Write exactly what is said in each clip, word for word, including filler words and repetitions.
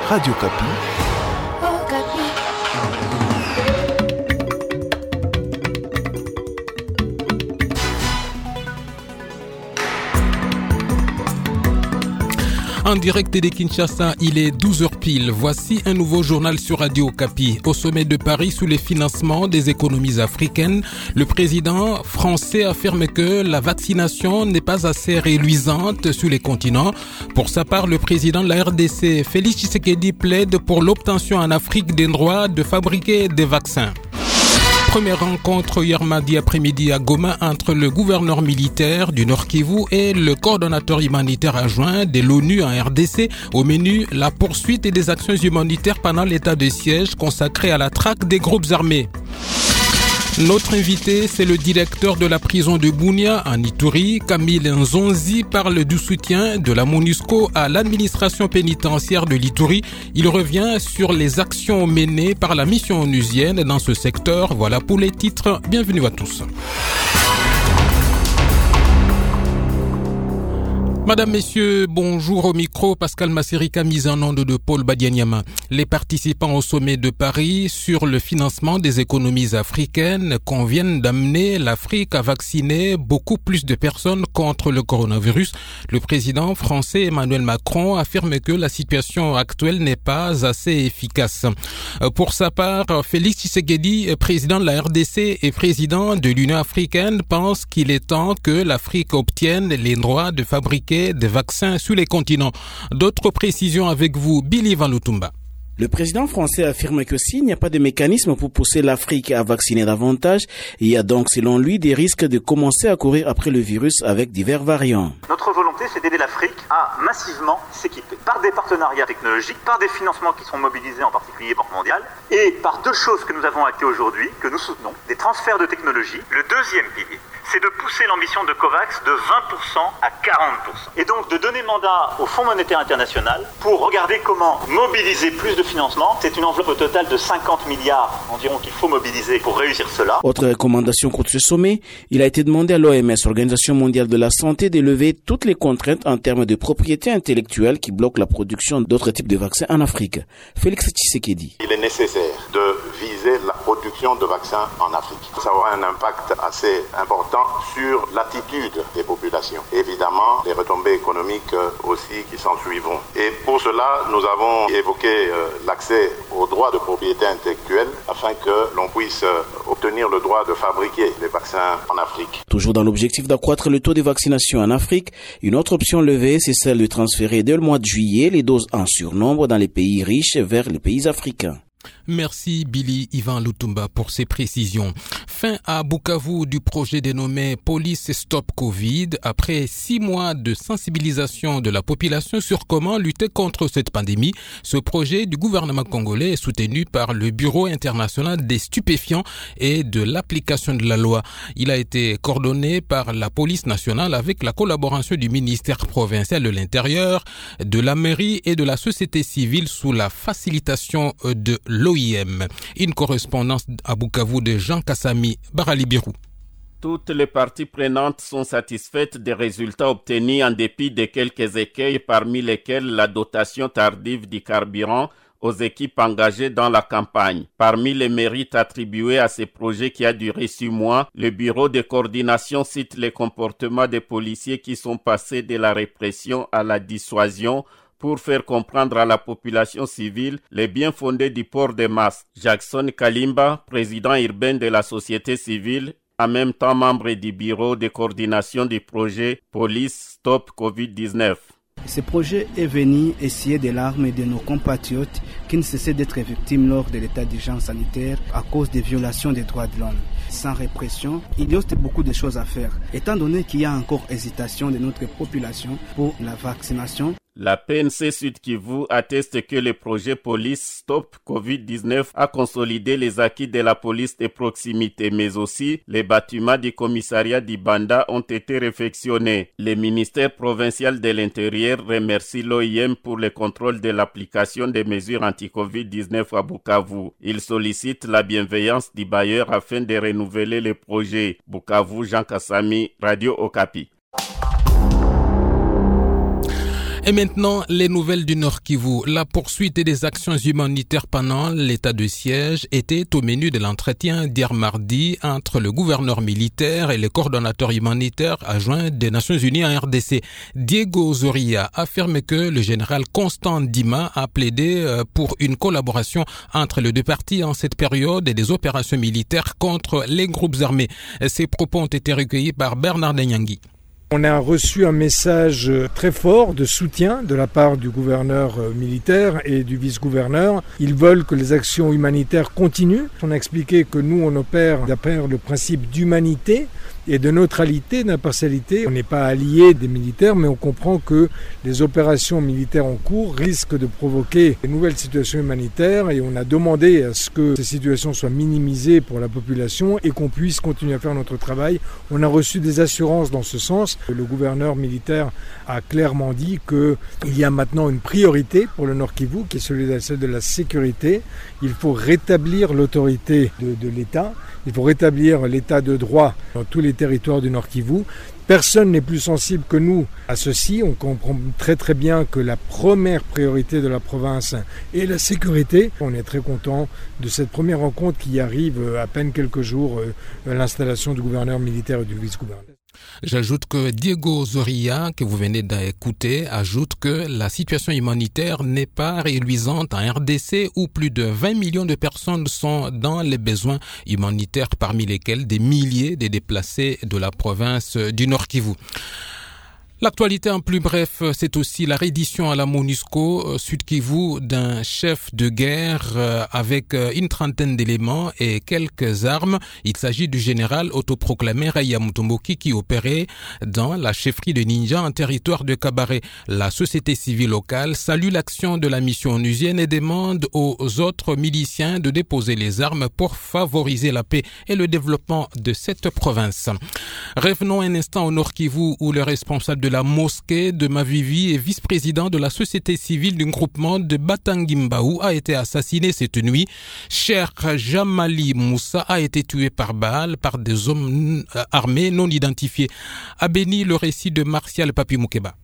Radio Kapi. En direct de Kinshasa, il est douze heures pile. Voici un nouveau journal sur Radio Kapi. Au sommet de Paris, sous les financements des économies africaines, le président français affirme que la vaccination n'est pas assez réluisante sur les continents. Pour sa part, le président de la R D C, Félix Tshisekedi, plaide pour l'obtention en Afrique des droits de fabriquer des vaccins. Première rencontre hier mardi après-midi à Goma entre le gouverneur militaire du Nord Kivu et le coordonnateur humanitaire adjoint de l'ONU en R D C. Au menu, la poursuite des actions humanitaires pendant l'état de siège consacré à la traque des groupes armés. Notre invité, c'est le directeur de la prison de Bunia en Ituri. Camille Nzonzi parle du soutien de la MONUSCO à l'administration pénitentiaire de l'Ituri. Il revient sur les actions menées par la mission onusienne dans ce secteur. Voilà pour les titres. Bienvenue à tous. Madame, Messieurs, bonjour au micro. Pascal Massirika, mise en onde de Paul Badianyama. Les participants au sommet de Paris sur le financement des économies africaines conviennent d'amener l'Afrique à vacciner beaucoup plus de personnes contre le coronavirus. Le président français Emmanuel Macron affirme que la situation actuelle n'est pas assez efficace. Pour sa part, Félix Tshisekedi, président de la R D C et président de l'Union africaine, pense qu'il est temps que l'Afrique obtienne les droits de fabriquer des vaccins sur les continents. D'autres précisions avec vous, Billy Van Lutumba. Le président français affirme que s'il n'y a pas de mécanisme pour pousser l'Afrique à vacciner davantage, il y a donc selon lui des risques de commencer à courir après le virus avec divers variants. Notre volonté, c'est d'aider l'Afrique à massivement s'équiper par des partenariats technologiques, par des financements qui sont mobilisés en particulier Banque mondiale, et par deux choses que nous avons actées aujourd'hui, que nous soutenons, des transferts de technologie. Le deuxième pilier, c'est de pousser l'ambition de COVAX de vingt pour cent à quarante pour cent. Et donc de donner mandat au Fonds monétaire international pour regarder comment mobiliser plus de financement. C'est une enveloppe au total de cinquante milliards environ qu'il faut mobiliser pour réussir cela. Autre recommandation contre ce sommet, il a été demandé à l'O M S, Organisation mondiale de la santé, de lever toutes les contraintes en termes de propriété intellectuelle qui bloquent la production d'autres types de vaccins en Afrique. Félix Tshisekedi. Il est nécessaire de viser la production de vaccins en Afrique. Ça aura un impact assez important sur l'attitude des populations. Évidemment, les retombées économiques aussi qui s'en suivront. Et pour cela, nous avons évoqué l'accès aux droits de propriété intellectuelle afin que l'on puisse obtenir le droit de fabriquer des vaccins en Afrique. Toujours dans l'objectif d'accroître le taux de vaccination en Afrique, une autre option levée, c'est celle de transférer dès le mois de juillet les doses en surnombre dans les pays riches vers les pays africains. Merci Billy Ivan Lutumba pour ces précisions. Fin à Bukavu du projet dénommé Police Stop Covid après six mois de sensibilisation de la population sur comment lutter contre cette pandémie. Ce projet du gouvernement congolais est soutenu par le Bureau international des stupéfiants et de l'application de la loi. Il a été coordonné par la police nationale avec la collaboration du ministère provincial de l'Intérieur, de la mairie et de la société civile sous la facilitation de l'O I M. Une correspondance à Bukavu de Jean Kassami Baralibirou. Toutes les parties prenantes sont satisfaites des résultats obtenus en dépit de quelques écueils, parmi lesquels la dotation tardive du carburant aux équipes engagées dans la campagne. Parmi les mérites attribués à ce projet qui a duré six mois, le bureau de coordination cite les comportements des policiers qui sont passés de la répression à la dissuasion pour faire comprendre à la population civile les biens fondés du port des masques. Jackson Kalimba, président urbain de la société civile, en même temps membre du bureau de coordination du projet Police Stop covid dix-neuf. Ce projet est venu essayer de l'arme de nos compatriotes qui ne cessaient d'être victimes lors de l'état d'urgence sanitaire à cause des violations des droits de l'homme. Sans répression, il y a beaucoup de choses à faire. Étant donné qu'il y a encore hésitation de notre population pour la vaccination, La P N C Sud Kivu atteste que le projet Police Stop covid dix-neuf a consolidé les acquis de la police de proximité, mais aussi les bâtiments du commissariat d'Ibanda ont été réfectionnés. Le ministère provincial de l'Intérieur remercie l'O I M pour le contrôle de l'application des mesures anti-covid dix-neuf à Bukavu. Il sollicite la bienveillance du bailleur afin de renouveler le projet. Bukavu, Jean Kassami, Radio Okapi. Et maintenant, les nouvelles du Nord Kivu. La poursuite des actions humanitaires pendant l'état de siège était au menu de l'entretien d'hier mardi entre le gouverneur militaire et le coordonnateur humanitaire adjoint des Nations Unies en R D C. Diego Zoria affirme que le général Constant Dima a plaidé pour une collaboration entre les deux parties en cette période des opérations militaires contre les groupes armés. Ces propos ont été recueillis par Bernard Denyangui. On a reçu un message très fort de soutien de la part du gouverneur militaire et du vice-gouverneur. Ils veulent que les actions humanitaires continuent. On a expliqué que nous, on opère d'après le principe d'humanité et de neutralité, d'impartialité. On n'est pas alliés des militaires, mais on comprend que les opérations militaires en cours risquent de provoquer de nouvelles situations humanitaires et on a demandé à ce que ces situations soient minimisées pour la population et qu'on puisse continuer à faire notre travail. On a reçu des assurances dans ce sens. Le gouverneur militaire a clairement dit qu'il y a maintenant une priorité pour le Nord Kivu, qui est celle de la sécurité. Il faut rétablir l'autorité de, de l'État. Il faut rétablir l'état de droit dans tous les territoires du Nord Kivu. Personne n'est plus sensible que nous à ceci. On comprend très très bien que la première priorité de la province est la sécurité. On est très content de cette première rencontre qui arrive à peine quelques jours à l'installation du gouverneur militaire et du vice-gouverneur. J'ajoute que Diego Zoria, que vous venez d'écouter, ajoute que la situation humanitaire n'est pas réluisante en R D C où plus de vingt millions de personnes sont dans les besoins humanitaires, parmi lesquels des milliers de déplacés de la province du Nord Kivu. L'actualité en plus bref, c'est aussi la reddition à la MONUSCO Sud Kivu d'un chef de guerre avec une trentaine d'éléments et quelques armes. Il s'agit du général autoproclamé Raya Mutomboki qui opérait dans la chefferie de Ninja en territoire de Kabaré. La société civile locale salue l'action de la mission onusienne et demande aux autres miliciens de déposer les armes pour favoriser la paix et le développement de cette province. Revenons un instant au Nord Kivu où le responsable de la mosquée de Mavivi et vice-président de la société civile du groupement de Batangimbaou a été assassiné cette nuit. Cheikh Jamali Moussa a été tué par balle par des hommes armés non identifiés. A béni le récit de Martial Papi Moukeba.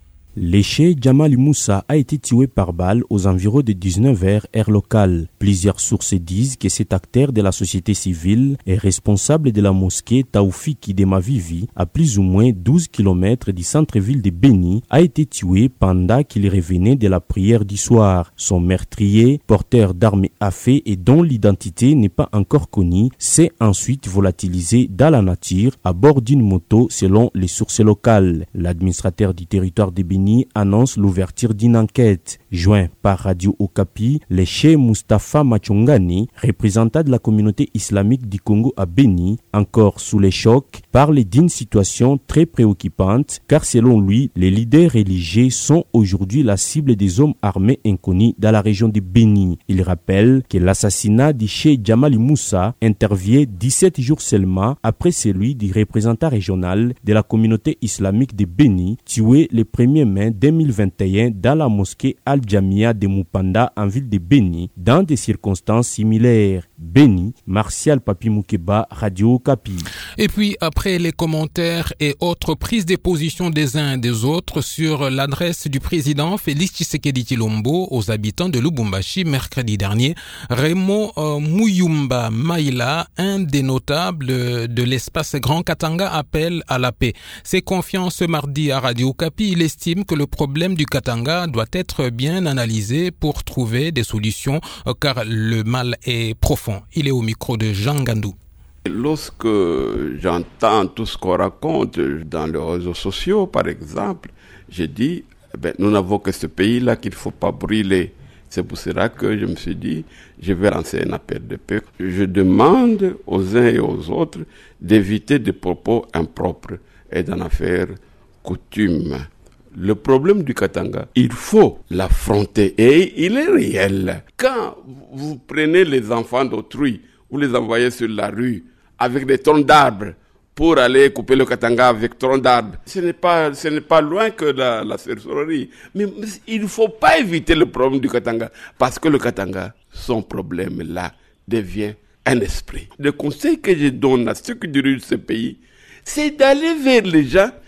Le cheikh Jamali Moussa a été tué par balle aux environs de dix-neuf heures heure locale. Plusieurs sources disent que cet acteur de la société civile est responsable de la mosquée Taoufiki de Mavivi, à plus ou moins douze kilomètres du centre-ville de Beni, a été tué pendant qu'il revenait de la prière du soir. Son meurtrier, porteur d'armes à feu et dont l'identité n'est pas encore connue, s'est ensuite volatilisé dans la nature à bord d'une moto selon les sources locales. L'administrateur du territoire de Beni annonce l'ouverture d'une enquête. Joint par Radio Okapi, le cheikh Mustafa Machongani, représentant de la communauté islamique du Congo à Beni, encore sous les chocs, parle d'une situation très préoccupante car selon lui, les leaders religieux sont aujourd'hui la cible des hommes armés inconnus dans la région de Beni. Il rappelle que l'assassinat du cheikh Jamali Moussa intervient dix-sept jours seulement après celui du représentant régional de la communauté islamique de Beni, tué le premier mai deux mille vingt et un dans la mosquée Al-Jamia de Mupanda en ville de Beni, dans des circonstances similaires. Beni, Martial Papi Moukeba, Radio Okapi. Et puis, après les commentaires et autres prises de position des uns et des autres sur l'adresse du président Félix Tshisekedi Tshilombo aux habitants de Lubumbashi mercredi dernier, Raymond euh, Muyumba Maïla, un des notables de l'espace Grand Katanga, appelle à la paix. C'est confiant ce mardi à Radio Okapi. Il estime que le problème du Katanga doit être bien analysé pour trouver des solutions euh, car le mal est profond. Il est au micro de Jean Gandou. Lorsque j'entends tout ce qu'on raconte dans les réseaux sociaux, par exemple, je dis, eh ben, nous n'avons que ce pays-là qu'il ne faut pas brûler. C'est pour cela que je me suis dit, je vais lancer un appel de paix. Je demande aux uns et aux autres d'éviter des propos impropres et d'en faire coutume. Le problème du Katanga, il faut l'affronter et il est réel. Quand vous prenez les enfants d'autrui, vous les envoyez sur la rue avec des troncs d'arbres pour aller couper le Katanga avec troncs d'arbres, ce n'est pas, ce n'est pas loin que la, la sorcellerie. Mais, mais il ne faut pas éviter le problème du Katanga parce que le Katanga, son problème là, devient un esprit. Le conseil que je donne à ceux qui dirigent ce pays, c'est d'aller vers les gens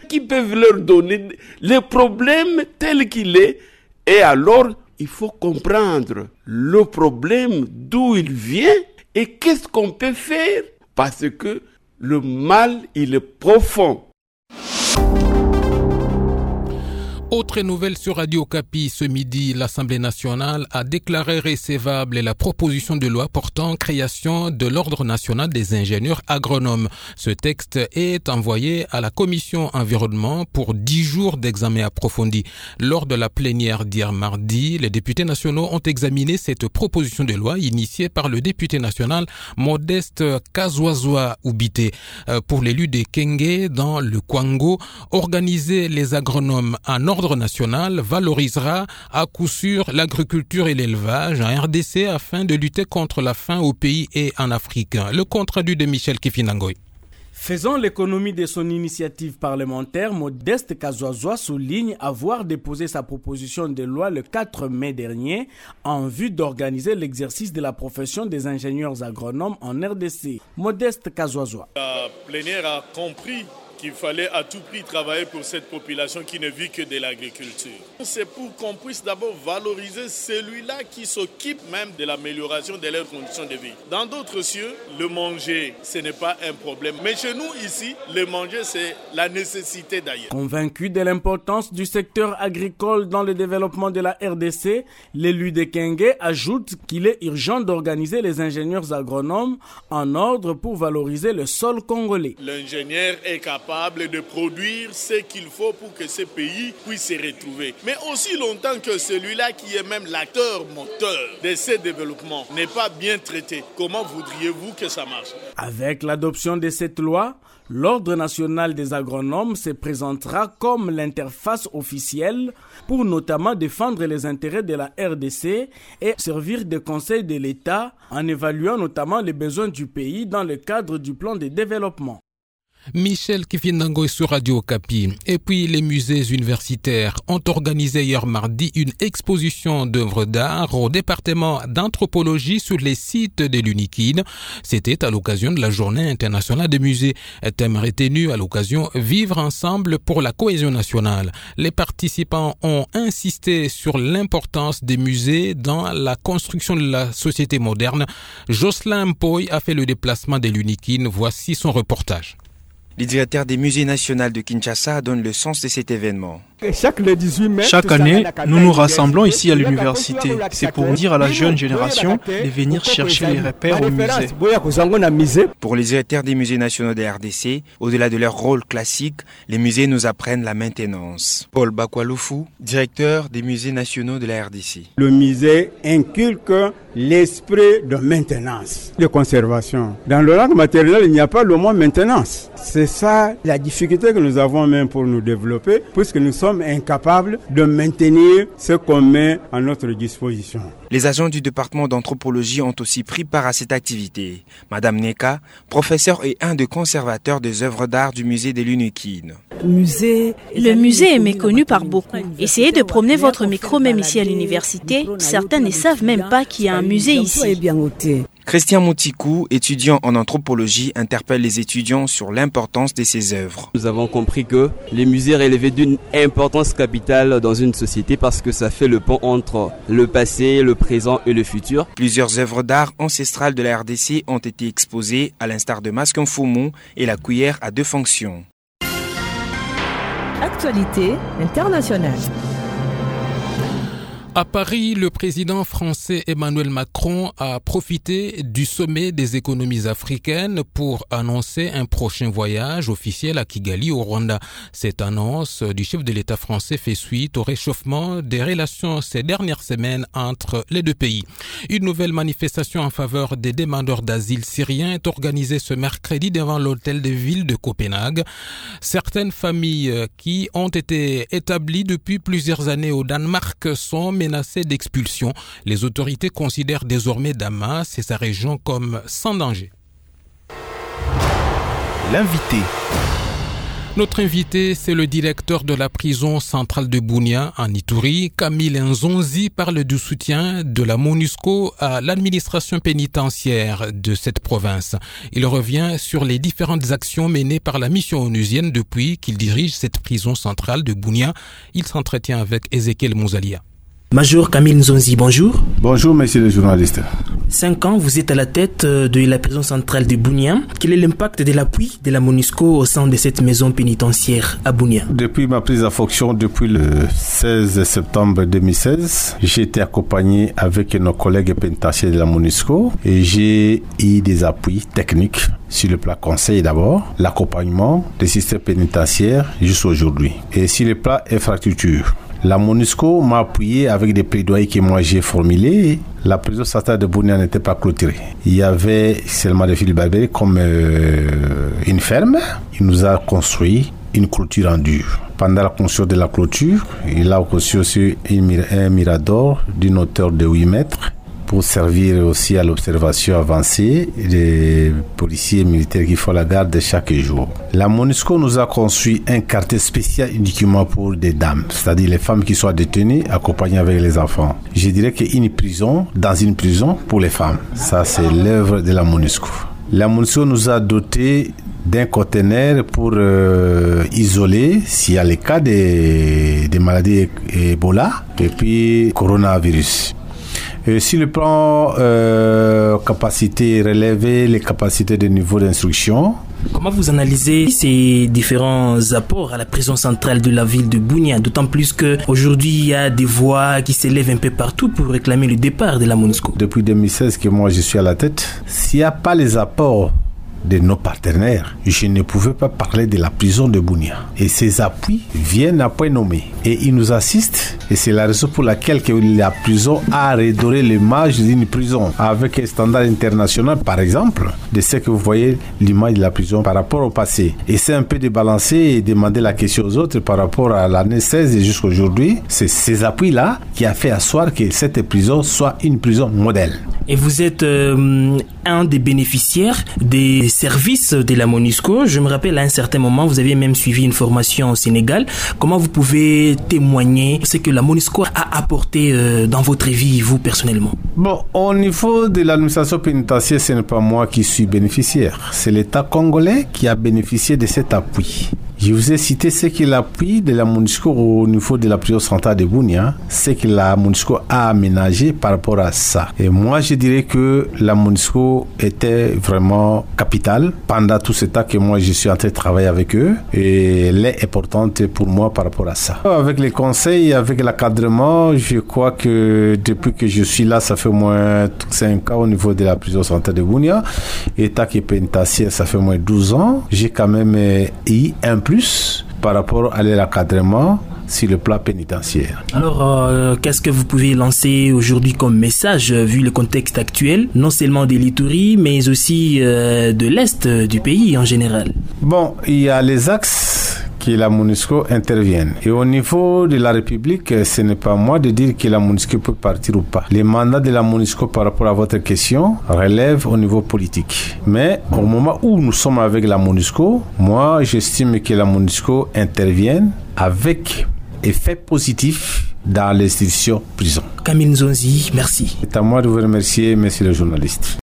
qui peuvent leur donner le problème tel qu'il est. Et alors, il faut comprendre le problème, d'où il vient et qu'est-ce qu'on peut faire, parce que le mal, il est profond. Autre nouvelle sur Radio Okapi, ce midi, l'Assemblée nationale a déclaré recevable la proposition de loi portant création de l'Ordre national des ingénieurs agronomes. Ce texte est envoyé à la Commission environnement pour dix jours d'examen approfondi. Lors de la plénière d'hier mardi, les députés nationaux ont examiné cette proposition de loi initiée par le député national Modeste Kazwazwa Oubité. Pour l'élu des Kenge dans le Kwango, organiser les agronomes en ordre national valorisera à coup sûr l'agriculture et l'élevage en R D C afin de lutter contre la faim au pays et en Afrique. Le compte rendu de Michel Kifinangoy. Faisant l'économie de son initiative parlementaire, Modeste Kazwazwa souligne avoir déposé sa proposition de loi le quatre mai dernier en vue d'organiser l'exercice de la profession des ingénieurs agronomes en R D C. Modeste Kazwazwa. La plénière a compris qu'il fallait à tout prix travailler pour cette population qui ne vit que de l'agriculture. C'est pour qu'on puisse d'abord valoriser celui-là qui s'occupe même de l'amélioration de leurs conditions de vie. Dans d'autres cieux, le manger, ce n'est pas un problème. Mais chez nous, ici, le manger, c'est la nécessité d'ailleurs. Convaincu de l'importance du secteur agricole dans le développement de la R D C, l'élu de Kenge ajoute qu'il est urgent d'organiser les ingénieurs agronomes en ordre pour valoriser le sol congolais. L'ingénieur est capable de produire ce qu'il faut pour que ce pays puisse se retrouver. Mais aussi longtemps que celui-là qui est même l'acteur moteur de ce développement n'est pas bien traité, comment voudriez-vous que ça marche? Avec l'adoption de cette loi, l'Ordre national des agronomes se présentera comme l'interface officielle pour notamment défendre les intérêts de la R D C et servir de conseil de l'État en évaluant notamment les besoins du pays dans le cadre du plan de développement. Michel Kifinangoy sur Radio Okapi. Et puis les musées universitaires ont organisé hier mardi une exposition d'œuvres d'art au département d'anthropologie sur les sites de l'UNIKIN. C'était à l'occasion de la Journée internationale des musées. Thème retenu à l'occasion Vivre ensemble pour la cohésion nationale. Les participants ont insisté sur l'importance des musées dans la construction de la société moderne. Jocelyn Mpoy a fait le déplacement de l'UNIKIN. Voici son reportage. Le directeur des musées nationaux de Kinshasa donne le sens de cet événement. Chaque année, nous nous rassemblons ici à l'université. C'est pour dire à la jeune génération de venir chercher les repères au musée. Pour les directeurs des musées nationaux de R D C, au-delà de leur rôle classique, les musées nous apprennent la maintenance. Paul Bakwaloufou, directeur des musées nationaux de la R D C. Le musée inculque l'esprit de maintenance, de conservation. Dans le langue maternelle, il n'y a pas le mot maintenance. C'est ça la difficulté que nous avons même pour nous développer, puisque nous sommes incapables de maintenir ce qu'on met à notre disposition. Les agents du département d'anthropologie ont aussi pris part à cette activité. Madame Neka, professeure et un des conservateurs des œuvres d'art du musée de l'UNIKIN. Le musée est méconnu par beaucoup. Essayez de promener votre micro même ici à l'université. Certains ne savent même pas qu'il y a un musée ici. Christian Moutikou, étudiant en anthropologie, interpelle les étudiants sur l'importance de ces œuvres. Nous avons compris que les musées relevaient d'une importance capitale dans une société parce que ça fait le pont entre le passé, le présent et le futur. Plusieurs œuvres d'art ancestrales de la R D C ont été exposées, à l'instar de Masque Mfumu et la cuillère à deux fonctions. Actualité internationale. À Paris, le président français Emmanuel Macron a profité du sommet des économies africaines pour annoncer un prochain voyage officiel à Kigali, au Rwanda. Cette annonce du chef de l'État français fait suite au réchauffement des relations ces dernières semaines entre les deux pays. Une nouvelle manifestation en faveur des demandeurs d'asile syriens est organisée ce mercredi devant l'hôtel de ville de Copenhague. Certaines familles qui ont été établies depuis plusieurs années au Danemark sont menacées d'expulsion. Les autorités considèrent désormais Damas et sa région comme sans danger. L'invité. Notre invité, c'est le directeur de la prison centrale de Bunia, en Ituri. Camille Nzonzi parle du soutien de la MONUSCO à l'administration pénitentiaire de cette province. Il revient sur les différentes actions menées par la mission onusienne depuis qu'il dirige cette prison centrale de Bunia. Il s'entretient avec Ezekiel Mouzalia. Major Camille Nzonzi, bonjour. Bonjour, monsieur le journaliste. Cinq ans, vous êtes à la tête de la prison centrale de Bunia. Quel est l'impact de l'appui de la MONUSCO au sein de cette maison pénitentiaire à Bunia? Depuis ma prise en fonction, depuis le seize septembre deux mille seize, j'ai été accompagné avec nos collègues pénitentiaires de la MONUSCO et j'ai eu des appuis techniques sur le plan conseil d'abord, l'accompagnement des systèmes pénitentiaires jusqu'à aujourd'hui. Et sur le plan infrastructure, la MONUSCO m'a appuyé avec des plaidoyers que moi j'ai formulés. La prison centrale de Bunia n'était pas clôturée. Il y avait seulement des fils barbelés comme euh, une ferme. Il nous a construit une clôture en dur. Pendant la construction de la clôture, il a construit aussi un mirador d'une hauteur de huit mètres pour servir aussi à l'observation avancée des policiers et militaires qui font la garde chaque jour. La MONUSCO nous a construit un quartier spécial uniquement pour des dames, c'est-à-dire les femmes qui sont détenues accompagnées avec les enfants. Je dirais qu'une prison dans une prison pour les femmes, ça c'est l'œuvre de la MONUSCO. La MONUSCO nous a doté d'un conteneur pour euh, isoler s'il y a les cas des, des maladies Ebola et puis coronavirus. Et sur le plan euh, capacité relevée, les capacités de niveau d'instruction. Comment vous analysez ces différents apports à la prison centrale de la ville de Bunia, d'autant plus qu'aujourd'hui il y a des voix qui s'élèvent un peu partout pour réclamer le départ de la MONUSCO? Depuis deux mille seize que moi je suis à la tête, s'il n'y a pas les apports de nos partenaires, je ne pouvais pas parler de la prison de Bunia. Et ces appuis viennent à point nommé. Et ils nous assistent. Et c'est la raison pour laquelle que la prison a redoré l'image d'une prison. Avec un standard international, par exemple, de ce que vous voyez l'image de la prison par rapport au passé. Et c'est un peu de balancer et demander la question aux autres par rapport à l'année seize et jusqu'à aujourd'hui. C'est ces appuis-là qui a fait asseoir que cette prison soit une prison modèle. Et vous êtes euh, un des bénéficiaires des services de la MONUSCO. Je me rappelle à un certain moment, vous aviez même suivi une formation au Sénégal. Comment vous pouvez témoigner ce que la MONUSCO a apporté euh, dans votre vie, vous personnellement? Bon, au niveau de l'administration pénitentiaire, ce n'est pas moi qui suis bénéficiaire. C'est l'État congolais qui a bénéficié de cet appui. Je vous ai cité ce que l'appui de la MONUSCO au niveau de la prison centrale de Bunia, ce que la MONUSCO a aménagé par rapport à ça. Et moi, je dirais que la MONUSCO était vraiment capitale pendant tout ce temps que moi, je suis en train de travailler avec eux. Et elle est importante pour moi par rapport à ça. Avec les conseils, avec l'encadrement, je crois que depuis que je suis là, ça fait au moins cinq ans au niveau de la prison centrale de Bunia. État qui est pénitentiaire, ça fait au moins douze ans. J'ai quand même eu un plus par rapport à l'encadrement sur le plan pénitentiaire. Alors, euh, qu'est-ce que vous pouvez lancer aujourd'hui comme message, vu le contexte actuel, non seulement de l'Ituri, mais aussi euh, de l'Est du pays en général? Bon, il y a les axes que la MONUSCO intervienne. Et au niveau de la République, ce n'est pas moi de dire que la MONUSCO peut partir ou pas. Les mandats de la MONUSCO par rapport à votre question relèvent au niveau politique. Mais au moment où nous sommes avec la MONUSCO, moi j'estime que la MONUSCO intervienne avec effet positif dans l'institution prison. Camille Nzonzi, merci. C'est à moi de vous remercier, monsieur le journaliste.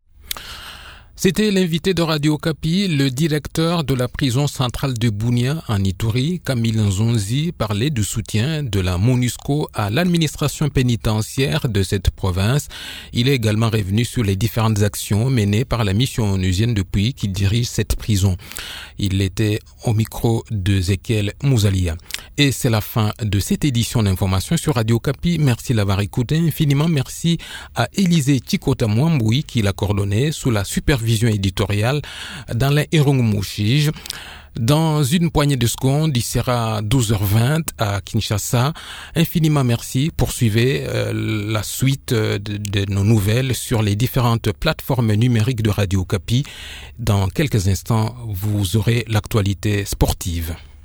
C'était l'invité de Radio Okapi, le directeur de la prison centrale de Bunia en Ituri, Camille Nzonzi, parlait du soutien de la MONUSCO à l'administration pénitentiaire de cette province. Il est également revenu sur les différentes actions menées par la mission onusienne depuis qu'il dirige cette prison. Il était au micro de Ezekiel Mouzalia. Et c'est la fin de cette édition d'information sur Radio Okapi. Merci de l'avoir écouté. Infiniment merci à Élisée Chikota Mwamboui qui l'a coordonné sous la supervision éditoriale dans la Irungumushij. Dans une poignée de secondes, il sera douze heures vingt à Kinshasa. Infiniment merci. Poursuivez euh, la suite de, de nos nouvelles sur les différentes plateformes numériques de Radio Okapi. Dans quelques instants, vous aurez l'actualité sportive.